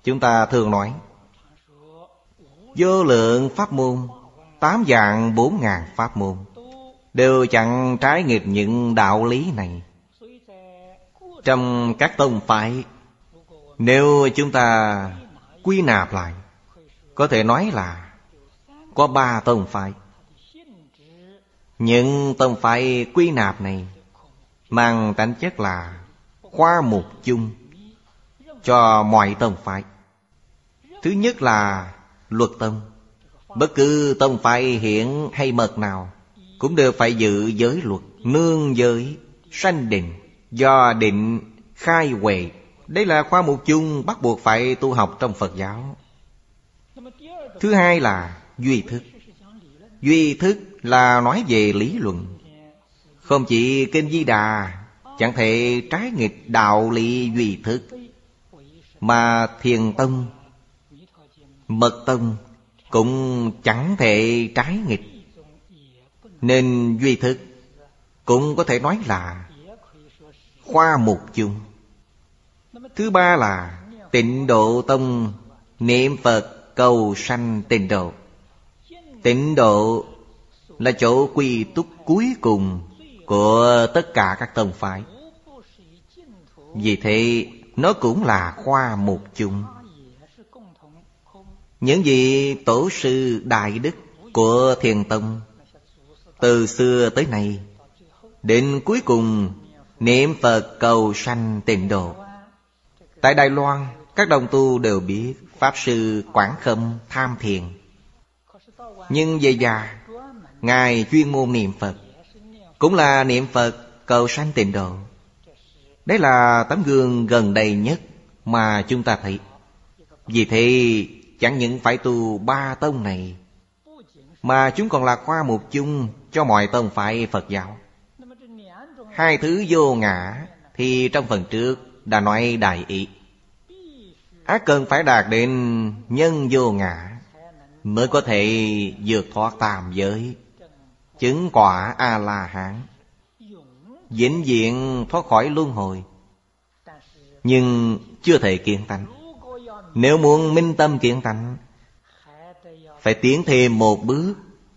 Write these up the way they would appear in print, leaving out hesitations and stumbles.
Chúng ta thường nói vô lượng pháp môn, 8 vạn 4 ngàn pháp môn đều chẳng trái nghịch những đạo lý này. Trong các tông phái, nếu chúng ta quy nạp lại, có thể nói là có 3 tông phái. Những tông phái quy nạp này mang tính chất là khoa mục chung cho mọi tông phái. Thứ nhất là luật tông. Bất cứ tông phái hiển hay mật nào cũng đều phải giữ giới luật, nương giới, sanh định, do định khai huệ. Đây là khoa mục chung bắt buộc phải tu học trong Phật giáo. Thứ hai là duy thức. Duy thức là nói về lý luận. Không chỉ Kinh Di Đà chẳng thể trái nghịch đạo lý duy thức, mà Thiền tông, Mật tông cũng chẳng thể trái nghịch. Nên duy thức cũng có thể nói là khoa mục chung. Thứ ba là Tịnh Độ tông, niệm Phật cầu sanh tịnh độ. Tịnh độ là chỗ quy túc cuối cùng của tất cả các tông phái. Vì thế nó cũng là khoa mục chung. Những vị tổ sư đại đức của Thiền tông từ xưa tới nay, đến cuối cùng niệm Phật cầu sanh tịnh độ. Tại Đài Loan, các đồng tu đều biết Pháp Sư Quảng Khâm tham thiền. Nhưng về già, Ngài chuyên môn niệm Phật, cũng là niệm Phật cầu sanh tịnh độ. Đấy là tấm gương gần đây nhất mà chúng ta thấy. Vì thế chẳng những phải tu 3 tông này, mà chúng còn là khoa mục chung cho mọi tông phái Phật giáo. 2 thứ vô ngã thì trong phần trước đã nói đại ý. Cần phải đạt đến nhân vô ngã mới có thể vượt thoát tam giới, chứng quả A-la-hán, vĩnh viễn thoát khỏi luân hồi. Nhưng chưa thể kiến tánh. Nếu muốn minh tâm kiến tánh, phải tiến thêm một bước,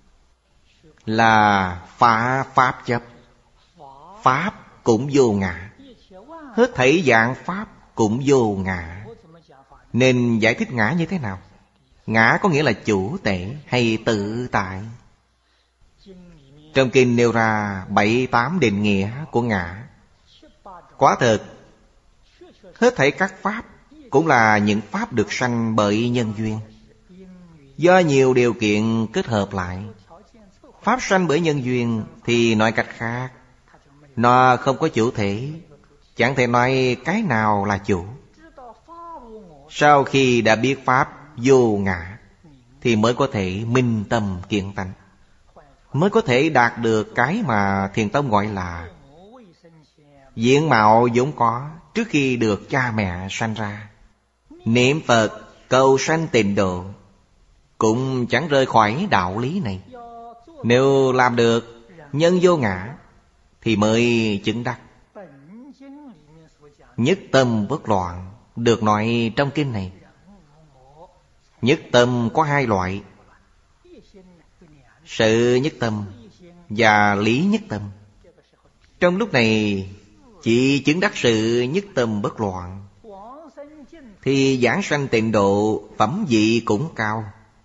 là phá pháp chấp. Pháp cũng vô ngã, hết thảy dạng pháp cũng vô ngã. Nên giải thích ngã như thế nào? Ngã có nghĩa là chủ tể hay tự tại. Trong kinh nêu ra 7-8 định nghĩa của ngã. Quả thực, hết thảy các pháp cũng là những pháp được sanh bởi nhân duyên. Do nhiều điều kiện kết hợp lại, pháp sanh bởi nhân duyên thì nói cách khác, nó không có chủ thể, chẳng thể nói cái nào là chủ. Sau khi đã biết pháp vô ngã thì mới có thể minh tâm kiến tánh, mới có thể đạt được cái mà Thiền tông gọi là diện mạo vốn có trước khi được cha mẹ sanh ra. Niệm Phật cầu sanh tịnh độ cũng chẳng rời khỏi đạo lý này. Nếu làm được nhân vô ngã thì mới chứng đắc. Nhất tâm bất loạn được nói trong kinh này. Nhất tâm có 2 loại: sự nhất tâm và lý nhất tâm. Trong lúc này chỉ chứng đắc sự nhất tâm bất loạn thì giảng sanh tịnh độ phẩm vị cũng cao,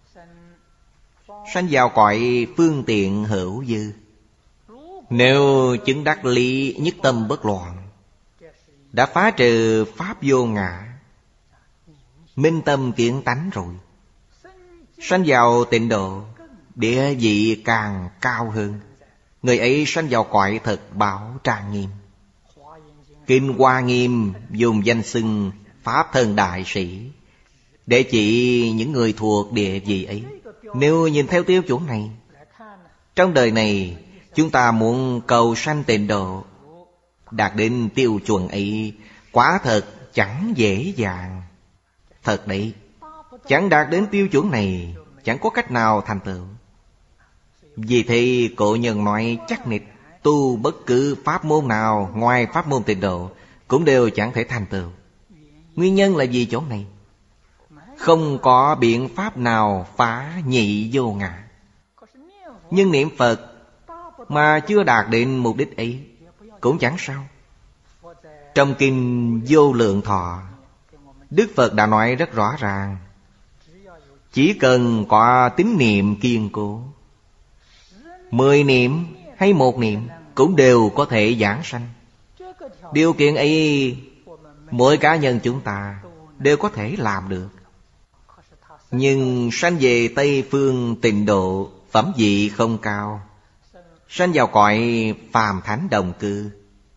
sanh vào cõi phương tiện hữu dư. Nếu chứng đắc lý nhất tâm bất loạn, đã phá trừ pháp vô ngã, minh tâm kiến tánh rồi, sanh vào tịnh độ, địa vị càng cao hơn. Người ấy sanh vào cõi thật bảo trang nghiêm. Kinh Hoa Nghiêm dùng danh xưng Pháp Thân Đại Sĩ để chỉ những người thuộc địa vị ấy. Nếu nhìn theo tiêu chuẩn này, trong đời này chúng ta muốn cầu sanh tịnh độ, đạt đến tiêu chuẩn ấy quả thật chẳng dễ dàng. Thật đấy, chẳng đạt đến tiêu chuẩn này, chẳng có cách nào thành tựu. Vì thế cổ nhân nói chắc nịch, tu bất cứ pháp môn nào ngoài pháp môn tịnh độ cũng đều chẳng thể thành tựu. Nguyên nhân là vì chỗ này. Không có biện pháp nào phá nhị vô ngã. Nhưng niệm Phật mà chưa đạt đến mục đích ấy cũng chẳng sao. Trong kinh Vô Lượng Thọ, Đức Phật đã nói rất rõ ràng, chỉ cần có tín niệm kiên cố, 10 niệm hay 1 niệm cũng đều có thể giảng sanh. Điều kiện ấy mỗi cá nhân chúng ta đều có thể làm được. Nhưng sanh về Tây Phương Tịnh Độ, phẩm vị không cao, sanh vào cõi phàm thánh đồng cư.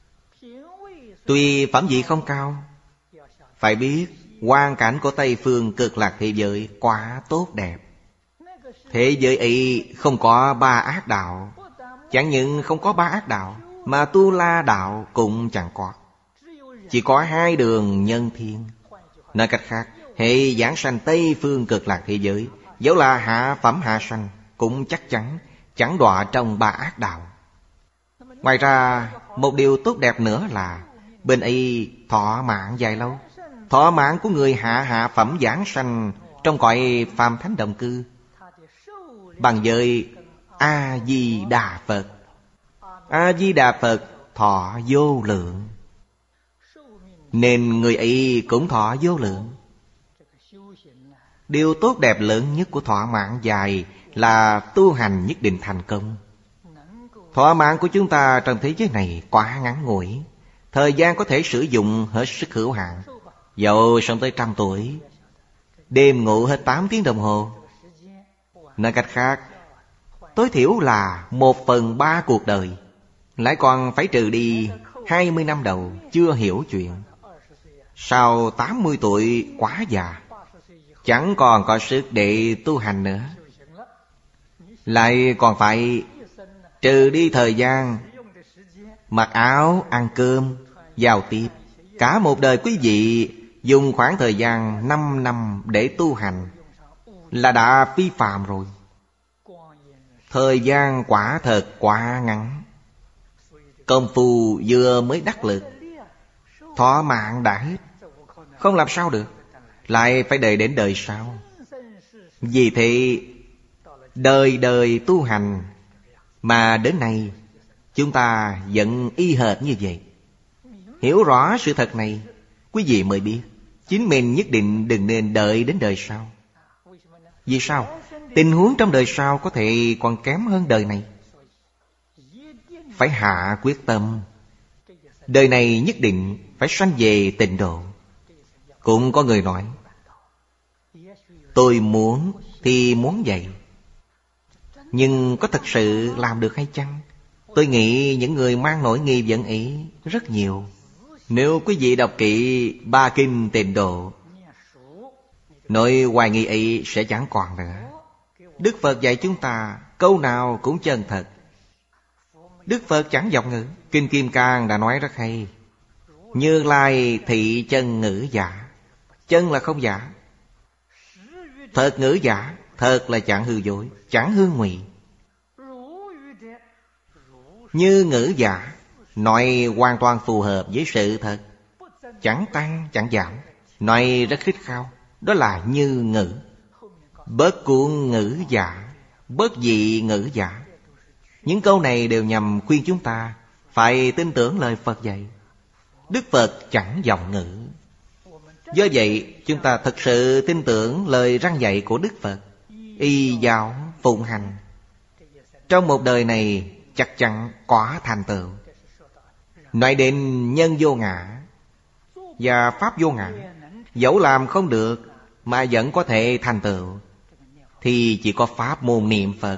Tuy phẩm vị không cao, phải biết hoàn cảnh của Tây Phương Cực Lạc thế giới quá tốt đẹp. Thế giới ấy không có 3 ác đạo. Chẳng những không có 3 ác đạo, mà Tu La đạo cũng chẳng có. Chỉ có 2 đường nhân thiên. Nói cách khác, hệ giảng sanh Tây Phương Cực Lạc thế giới, dẫu là hạ phẩm hạ sanh, cũng chắc chắn chẳng đọa trong 3 ác đạo. Ngoài ra, một điều tốt đẹp nữa là bên ấy thọ mạng dài lâu. Thọ mạng của người hạ phẩm giảng sanh trong cõi phàm thánh đồng cư bằng với A-di-đà Phật. A-di-đà Phật thọ vô lượng, nên người ấy cũng thọ vô lượng. Điều tốt đẹp lớn nhất của thọ mạng dài là tu hành nhất định thành công. Thọ mạng của chúng ta trong thế giới này quá ngắn ngủi, thời gian có thể sử dụng hết sức hữu hạn. Dẫu sống tới 100 tuổi, đêm ngủ hết 8 tiếng đồng hồ. Nói cách khác, tối thiểu là 1/3 cuộc đời, lại còn phải trừ đi 20 năm đầu chưa hiểu chuyện. Sau 80 tuổi quá già, chẳng còn có sức để tu hành nữa, lại còn phải trừ đi thời gian mặc áo, ăn cơm, giao tiếp. Cả một đời quý vị dùng khoảng thời gian 5 năm để tu hành là đã phi phàm rồi. Thời gian quả thật quá ngắn. Công phu vừa mới đắc lực, thọ mạng đã hết, không làm sao được, lại phải đợi đến đời sau. Vì thế đời đời tu hành, mà đến nay chúng ta vẫn y hệt như vậy. Hiểu rõ sự thật này, quý vị mới biết chính mình nhất định đừng nên đợi đến đời sau. Vì sao? Tình huống trong đời sau có thể còn kém hơn đời này. Phải hạ quyết tâm, đời này nhất định phải sanh về tịnh độ. Cũng có người nói, tôi muốn thì muốn vậy, nhưng có thật sự làm được hay chăng? Tôi nghĩ những người mang nỗi nghi vấn ấy rất nhiều. Nếu quý vị đọc kỹ 3 kinh tịnh độ, nỗi hoài nghi ấy sẽ chẳng còn nữa. Đức Phật dạy chúng ta câu nào cũng chân thật. Đức Phật chẳng vọng ngữ. Kinh Kim Cang đã nói rất hay, Như Lai thị chân ngữ giả. Chân là không giả, thật ngữ giả. Thật là chẳng hư dối, chẳng hư ngụy. Như ngữ giả, nói hoàn toàn phù hợp với sự thật, chẳng tăng chẳng giảm, nói rất khích khao. Đó là như ngữ. Bất cuồng ngữ giả, bất dị ngữ giả. Những câu này đều nhằm khuyên chúng ta phải tin tưởng lời Phật dạy. Đức Phật chẳng vọng ngữ. Do vậy chúng ta thật sự tin tưởng lời răn dạy của Đức Phật, y giáo phụng hành, trong một đời này chắc chắn có thành tựu. Nói đến nhân vô ngã và pháp vô ngã, dẫu làm không được mà vẫn có thể thành tựu, thì chỉ có pháp môn niệm Phật